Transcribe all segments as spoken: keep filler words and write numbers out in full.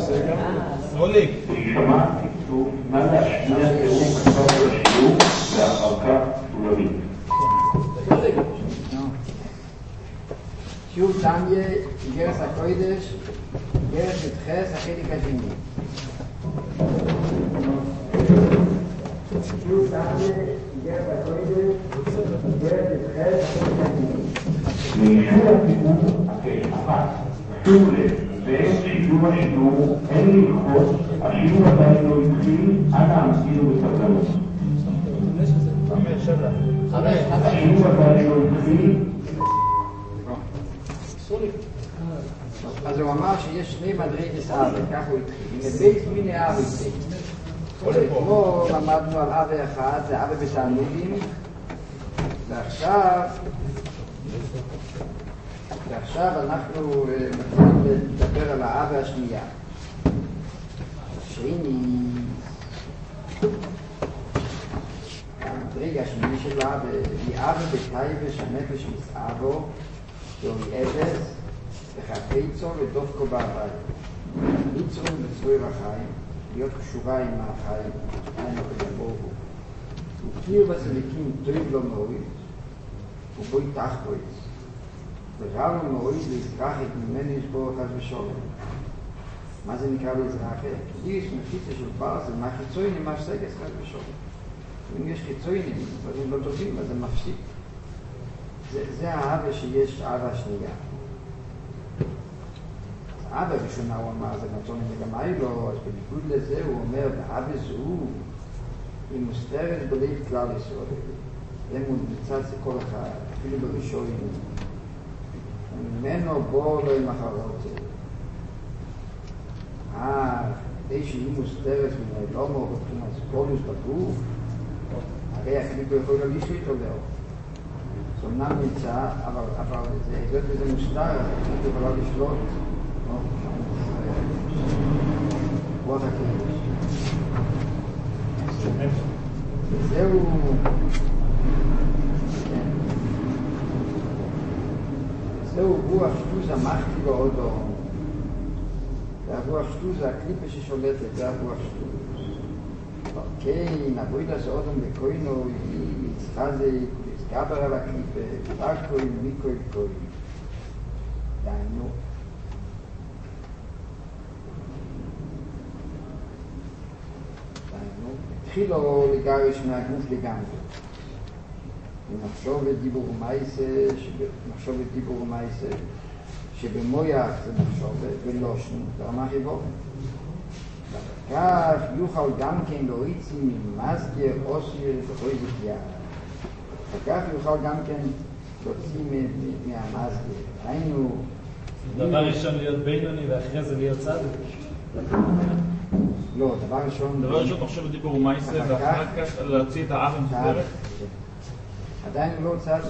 עוליק. שמעתי כתוב, נא להשמיע תיאור קצר לשיעור ואחר כך תולבים. שיעור תניה, איגרת הקודש, איגרת מתחס, החלק השני. שיעור תניה, איגרת הקודש, איגרת מתחס, החלק השני. לאישור התיאור כאחת, שימו לב, בעת שידור השידור אין ללחוץ, השיעור עדיין לא התחיל, אנא המתינו בסבלנות. השיעור עדיין לא התחיל. אז הוא אמר שיש שני מדרגות אב, וכך הוא התחיל. מבית מיני אב התחיל. כמו למדנו על אב אחד, זה אב בתענוגים, ועכשיו ועכשיו אנחנו מתחילים לדבר על האב השנייה. השני, המדרגה השני של האב היא אב בטייבה שהנפש מסעבו, זוהי אבס, וחפצו ודופקו בהווי. ליצרון בצבוי החיים, להיות קשורה עם החיים, אין לו כדבור בו. הוא קיר בסליקים טוב לא מועיד, ובו יתח בו יצ. ורב לו מועיד להזרחת ממני ישבור חס ושולם. מה זה נקרא להזרחת? כי יש מחיצה של בר, זה מהחיצוינים מהפסגס חס ושולם. אם יש חיצוינים, דברים לא טובים, אז זה מפסיק. זה, זה האבא שיש אבא השנייה. האבא ראשונה הוא אמר, זה נתון מגמי לו, אז בניגוד לזה הוא אומר, האבא זו, היא מוסתרת בלב כלל ישראל. הם הוא מצד זה כל אחד, אפילו בראשון. ממנו בוא לא עם אחרות. אה, כדי שהיא מוסתרת מן הלומו, ובתחום הספולוס בגוף, הרי הקליפו יכול לא לשאול איתו לאור. זה אומנם נמצא, אבל זה זה מוסתר, אז הקליפו יכול לא לשלוט. רוח הקליפוס. זהו... זהו רוח שטוזה מחתי באודו. והרוח שטוזה, הקליפה ששולטת, זה הרוח שטוזה. כן, הבוידה שאודום בקוינו היא יצחזי, יצגבר על הקליפה, תקוי, מיקוי, קוי. דיינו. דיינו. התחילו לגרש מהגוף לגמרי. מחשוב את דיבור ומייסה, מחשוב את דיבור ומייסה, שבמויח זה מחשוב ולושן, ברמה חיבור. כך יוכל גם כן להוריצי ממסגר אוסיר וחוי זכייה. וכך יוכל גם כן להוציא מהמסגר. היינו... דבר ראשון להיות בינוני ואחרי זה להיות צד? לא, דבר ראשון... דבר ראשון מחשוב את דיבור ומייסה ואחר כך להוציא את האב המסגרת? עדיין לא צד.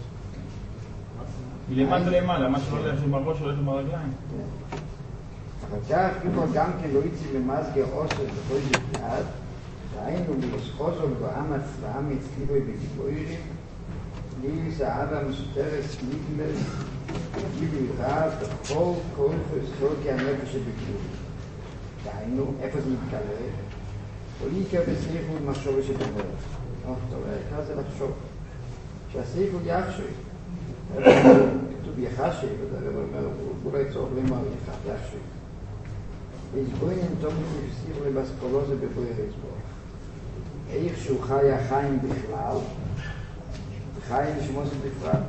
מלמטה למעלה, מה שלא הולך עם הראש הולך עם הרגליים. אבל כך יוכל גם כן לא יציא במסגר אוסר וחוי זכייה, והיינו ליסחוזו ובאמץ ואמץ קיבוי בגיבוירים, ליס האבא מסותרס ניגמל, גיבוי רב, בכל כל חסור כהנפש שבגיבוי. דהיינו, איפה זה מתקלה? הוליקה בסריחו ומחשוב שבמור. אתה רואה, כאן זה לחשוב. שהסריחו יחשוי. כתוב יחשי, וזה אומר, הוא לא יצור למר יחשי. ויסבוינם תומך ופסיכו לבסקולוזה בבוי רצבו. איך שהוא חי החיים בכלל, חיים שמוסת בפרט.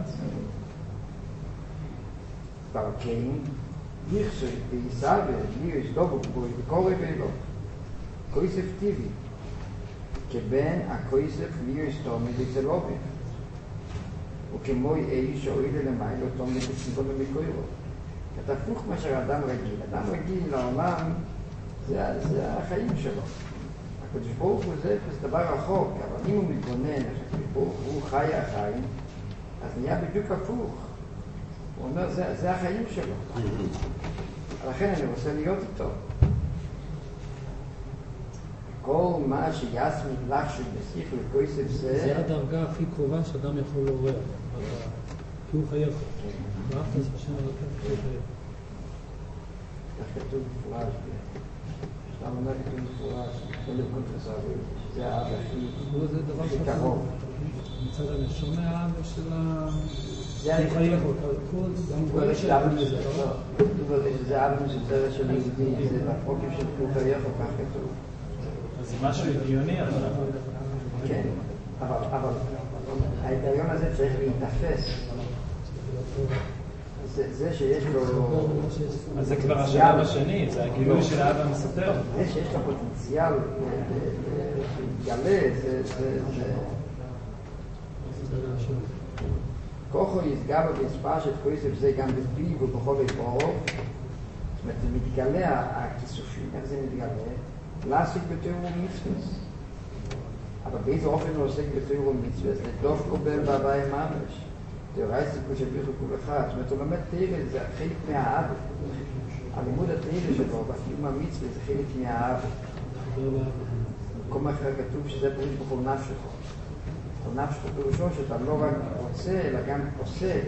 ברקאים, יכשו ביסאווה, ליאו יסדובו בוי, וקורא ואלו. כויסף טבעי, כבן הכויסף ליאו יסתומד אצל אובי. וכמו איש שאוהילה למיילו תומד בסיבו במקוירו. את הפוך מה שהאדם רגיל. אדם רגיל לעולם זה, זה החיים שלו. הקדוש ברוך הוא זה, זה דבר רחוק, אבל אם הוא מתבונן, הקדוש ברוך הוא חי החיים, אז נהיה בדיוק הפוך. הוא אומר, זה, זה החיים שלו. לכן אני רוצה להיות איתו. כל מה שיעשו לחשוב בשיח וכויסף זה... זה הדרגה הכי קרובה שאדם יכול לעורר. כי הוא חייך. ואף זה בשם הלכת הוא חייך. כך כתוב מפורש, שאתה אומר כתוב מפורש, בלב קונטרס האבא, שזה האבא הכי קרוב. מצד הנשום האבא של ה... זה אני חייב אותו. הוא אומר שזה אבא מזה, הוא אומר שזה אבא מזה של יהודי, זה בפרוקים של הוא חייב או כך כתוב. זה משהו הגיוני, אבל... כן, אבל ההיגיון הזה צריך להתאפס. זה שיש לו... אז זה כבר השלב השני, זה הגילוי של האבא המסתר. זה שיש לו פוטנציאל להתגלה, זה... כוחו יסגע ויספר שאת כויסף זה גם בפיו ובכל איברו. זאת אומרת, זה מתגלה, הכיסופים, איך זה מתגלה? לעסוק בתיאור ומצווס. אבל באיזה אופן הוא עוסק בתיאור ומצווס? לדוף קובל בהוואי ממש. תיאורי סיכוי שביחו כל אחד. זאת אומרת, הוא לומד תיארה, זה חלק מהאבא. הלימוד התיארה שלו, בקיום המצווה, זה חלק מהאבא. במקום אחר כתוב שזה פריט בכל נפשך. כל נפשך פירושו שאתה לא רק רוצה, אלא גם עושה.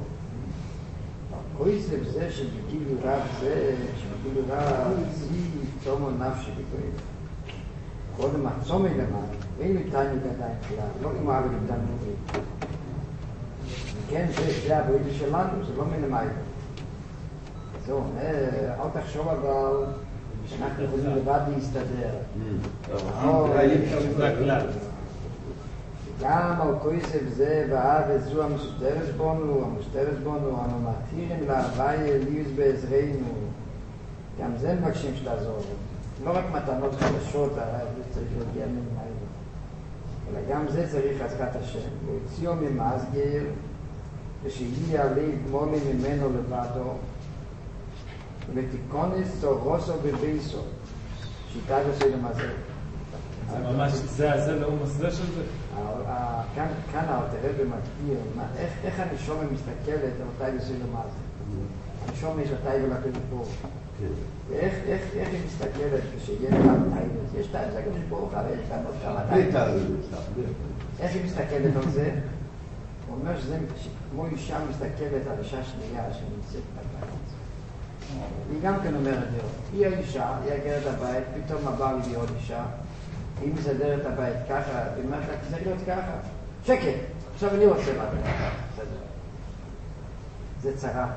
כויסף זה שבגילו רב זה, שבגילו רב זי צומו נפשי בגויים. קודם הצומי למעלה, אין איתנו גדיים כלל, לא כמו אבא גדיים נורי. כן, זה הברידי שלנו, זה לא מנמי. זהו, אל תחשוב אבל שאנחנו יכולים לבד להסתדר. גם על כויסף זה ואהב זו המסותרס בונו, המסותרס בונו, אנו מתירים להווי אליוס בעזרנו. גם זה מבקשים שתעזור. לא רק מתנות חדשות, הרב צריך להגיע ממנו. אלא גם זה צריך חזקת השם. והוציאו ממסגר, ושיהיה עלי גמולי ממנו לבדו, ותיקונס תורוסו בביסו, שיטה גוסי למזל. זה ממש, זה לא מסווה של זה? כאן תראה במקביר, איך הנשום מסתכלת על אותי גוסי למזל. הנשום יש אותי ולקדוש ברוך. ואיך היא מסתכלת כשיהיה כאן טייבס? יש טייבס לקדוש ברוך, אבל יש כאן עוד כמה טייבס. איך היא מסתכלת על זה? הוא אומר שזה כמו אישה מסתכלת על אישה שנייה שנמצאת בבית. היא גם כן אומרת לו, היא האישה, היא הגרת הבית, פתאום עבר לי עוד אישה, היא מסדרת הבית ככה, היא אומרת לה, תצטרך להיות ככה. שקט, עכשיו אני רוצה מה ככה. זה צרה.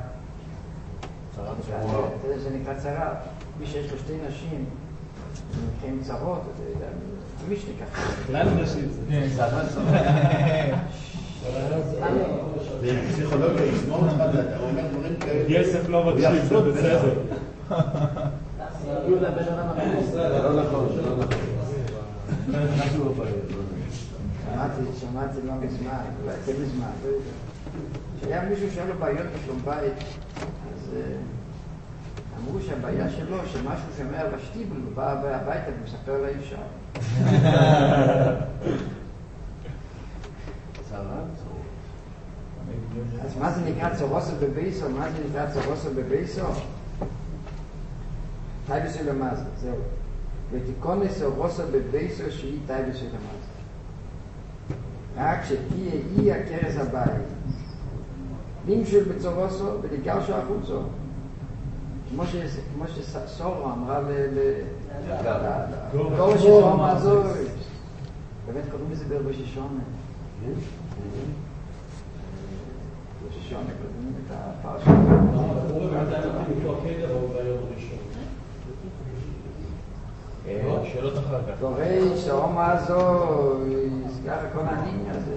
זה נקרא צרה. מי שיש לו שתי נשים, נקראים צרות, מי שניקח. כלל נשים זה. צרה צרה. זה פסיכולוגיה, ישמור לך, אתה אומר דברים כאלה. כסף לא מקשיב, זה בסדר. זה לא נכון, זה לא נכון. שמעתי, שמעתי לא מזמן, אולי כן מזמן, לא יודע. שהיה מישהו שהיה לו בעיות בשלום בית, אז אמרו שהבעיה שלו, שמשהו שומע בשטיבל, הוא בא הביתה ומספר לאישה. אז מה זה נקרא צורוסו בבייסו? מה זה נקרא צורוסו בבייסו? טייבס של המאזר, זהו. ותיקונס צורוסו בבייסו שהיא טייבס של המאזר. רק שתהיה אי הכרס הבית. נמשל בצורוסו ולגרשו החוצו. כמו שסורו אמרה לגור ששום עזור. באמת קוראים לזה גור ששום. ששום קוראים את הפרשה. הוא מתי נתחיל לקרוא קדר או ביום ראשון? שאלות אחר כך. גורי שום עזור. ככה כל העניין הזה.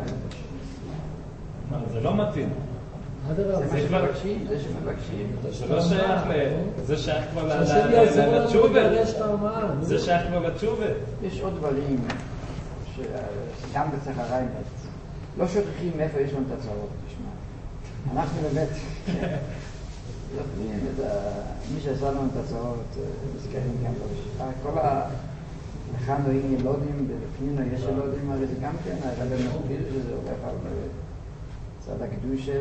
זה לא מתאים. זה מה שמבקשים, זה שמבקשים. זה לא שייך ל... זה שייך כבר לתשובה. זה שייך כבר לתשובה. יש עוד דברים שגם בצהריים לא שוכחים מאיפה יש לנו את הצרות, תשמע. אנחנו באמת זוכרים את מי שעשה לנו את הצרות, מזכרים גם בראשיתה. כל ה... לכאן רואים ילודים, בפנינו יש ילודים, הרי זה גם כן, הרב מסביר שזה הולך על צד הקדושה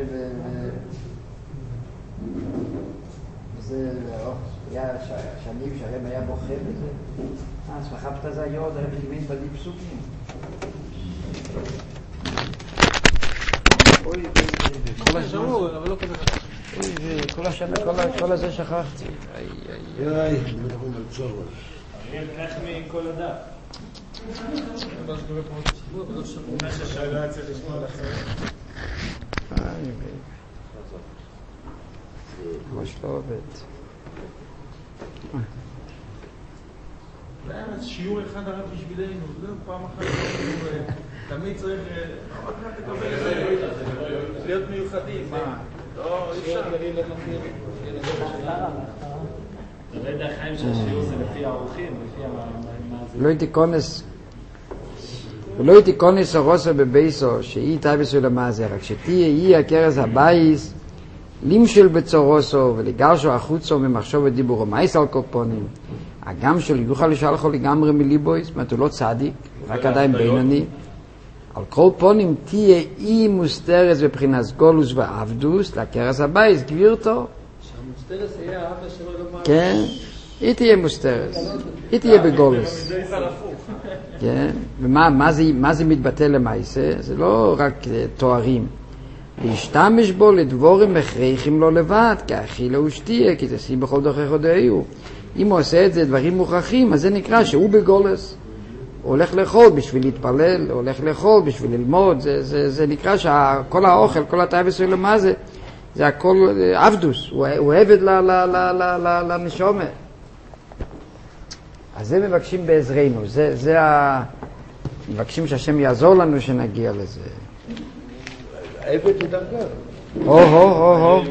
וזה היה שנים שהרב היה בוכה בזה. אה, סמכבת זה היוד, הרב לימד בלי פסוקים. כל השבוע, אבל לא כזה חשוב. כל השנה, כל הזה שכחתי. איי, איי, מדברים על צורך. אריאל, קח מכל הדף. מה ששאלה צריך לשמוע לכם. ממש לא עובד. זה היה שיעור אחד הרב בשבילנו, זה פעם אחת, תמיד צריך עוד מעט לקבל את זה, להיות מיוחדים. לא, אי אפשר. זה לא יודע חיים שהשיעור זה לפי האורחים, לפי המאזינים. לא הייתי כונס, ולא הייתי כונס הרוסו בבייסו, שהיא תאביסו למאזר, רק שתהיה היא הכרס הבייס, לימשל בצורוסו ולגרשו החוצו ממחשוב ודיבורו מייס על קופונים. הגם שלו יוכל לשלחו לגמרי מליבויס, זאת אומרת הוא לא צדיק, רק עדיין בינוני. על כל פונים תהיה אי מוסתרס בבחינת גולוס ועבדוס, לכרס הבייס, גבירתו. שהמוסתרס יהיה האבא שלו לומר. כן, היא תהיה מוסתרס, היא תהיה בגולוס. כן, ומה זה מתבטא למעשה? זה לא רק תוארים. להשתמש בו לדבורים הכרחים לו לבד, כאכילה ושתייה, כי תשים בכל דרכי חודאיו. אם הוא עושה את זה דברים מוכרחים, אז זה נקרא שהוא בגולס. הוא הולך לאכול בשביל להתפלל, הוא הולך לאכול בשביל ללמוד, זה, זה, זה נקרא שכל האוכל, כל התאווה שלו מה זה? זה הכל עבדוס, הוא, הוא עבד לנשומה. אז זה מבקשים בעזרנו, זה, זה ה... מבקשים שהשם יעזור לנו שנגיע לזה. עבד הוא דרגה. הו הו הו הו.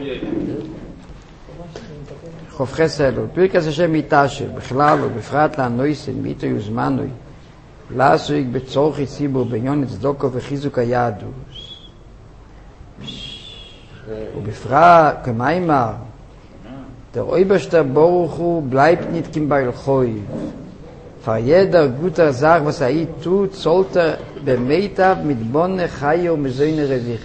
חופכי סלול. פרקס השם יתשל, בכלל ובפרט לאנויסן, מיתו יוזמנוי, לעסויק בצורכי ציבור, בעניון צדוקו וחיזוק היהדוס. ובפרט, כמיימר, דרוי בשטר ברוך הוא, בלייב נתקים בהלכוי. פריידר גוטר זך וסעי תו צולטר במיטב מדבונה חיו מזויני רביכה.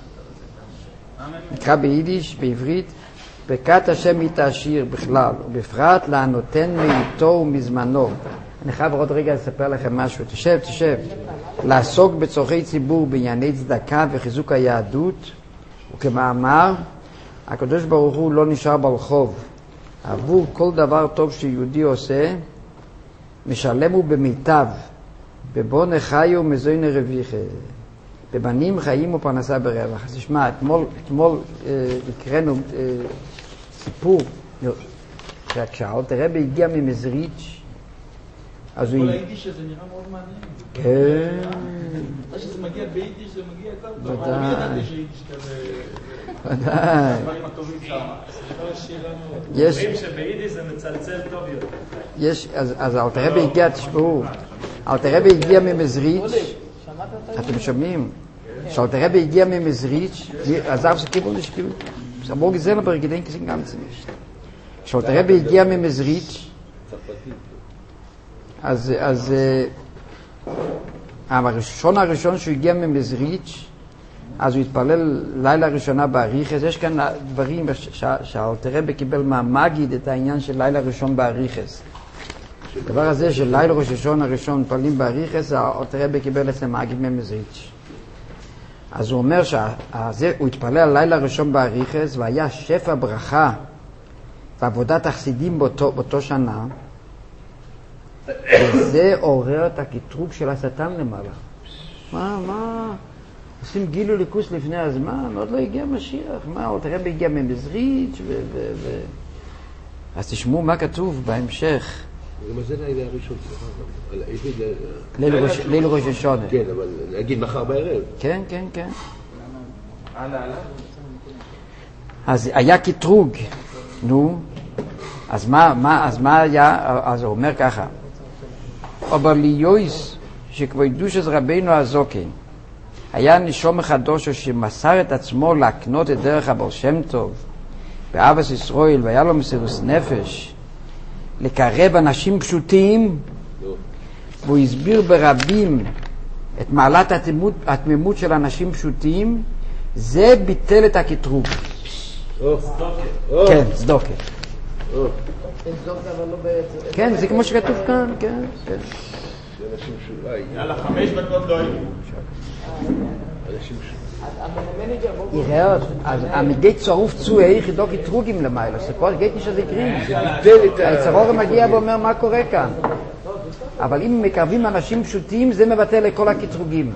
נקרא ביידיש, בעברית, ברכת השם יתעשיר בכלל, ובפרט לענותן מאיתו ומזמנו. אני חייב עוד רגע לספר לכם משהו. תשב, תשב. לעסוק בצורכי ציבור בענייני צדקה וחיזוק היהדות, וכמאמר, הקדוש ברוך הוא לא נשאר ברחוב. עבור כל דבר טוב שיהודי עושה, משלם הוא במיטב, בבונה חיו ומזויני רביכה. בבנים חיים ופרנסה ברווח. אז תשמע, אתמול, אתמול אה, הקראנו אה, סיפור, כשהאלטר רבי הגיע ממזריץ', אז הוא... כל היידיש הזה נראה מאוד מעניין. כן. מה שזה מגיע ביידיש זה מגיע יותר טוב. ודאי. אני ידעתי שיידיש כזה... ודאי. הדברים הטובים שם. יש... אומרים שביידיש זה מצלצל טוב יותר. יש, אז, אז האלטר רבי הגיע, תשמעו, האלטר רבי הגיע ממזריץ', אתם שומעים? כשהאלטר רבי הגיע ממזריץ', עזב שכיוון לשכיב, סבור גזלנו ברגדין כסים גם צניש. כשהאלטר רבי הגיע ממזריץ', אז, אז, הראשון הראשון שהוא הגיע ממזריץ', אז הוא התפלל לילה ראשונה באריכס. יש כאן דברים שהאלטר רבי קיבל מהמגיד את העניין של לילה ראשון באריכס. הדבר הזה של לילה ראש השון הראשון מתפללים באריכס, האלטר רבי קיבל אצל מגיד ממזריץ'. אז הוא אומר שהוא התפלל על לילה ראשון באריכס, והיה שפע ברכה בעבודת החסידים באותו, באותו שנה, וזה עורר את הקטרוג של השטן למעלה. מה, מה? עושים גילו ליכוס לפני הזמן, עוד לא הגיע משיח. מה, האלטר רבי הגיע ממזריץ' ו... ו, ו... אז תשמעו מה כתוב בהמשך. מה זה לילה הראשון? ליל ראש השונה. כן, אבל להגיד מחר בערב. כן, כן, כן. אז היה קטרוג, נו, אז מה, מה, אז מה היה, אז הוא אומר ככה, אבל ליועס שכבודוש רבינו הזוקן, היה נשום מחדושו שמסר את עצמו להקנות את דרך הבעל שם טוב, באהבת ישראל, והיה לו מסירות נפש, לקרב אנשים פשוטים, והוא הסביר ברבים את מעלת התמימות, התמימות של אנשים פשוטים, זה ביטל את הקטרוג. כן, צדוקה. כן, זה כמו שכתוב כאן, כן. יאללה, חמש דקות לא היו. אנשים Ihr hört, also man geht so auf zu, ich doch getrug ihm למעלה, זה כל geht nicht שזה קרים. היצרור מגיע ואומר מה קורה כאן. אבל אם מקרבים אנשים פשוטים, זה מבטל לכל הקטרוגים.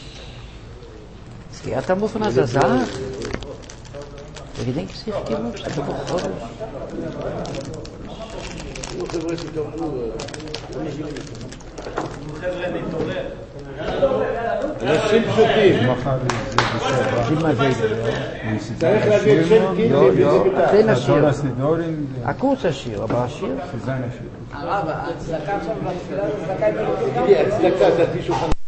אז קריאת המופן הזה זר? וגידן כסיך כאילו, שאתה בחודש. אנשים פשוטים. צריך להביא את שם קיטלי וזה זה נשיר. הקורס השיר, אבל השיר. הרב, הצדקה עכשיו בתפילה זה צדקה עם אלוקים. הצדקה, זה שולחן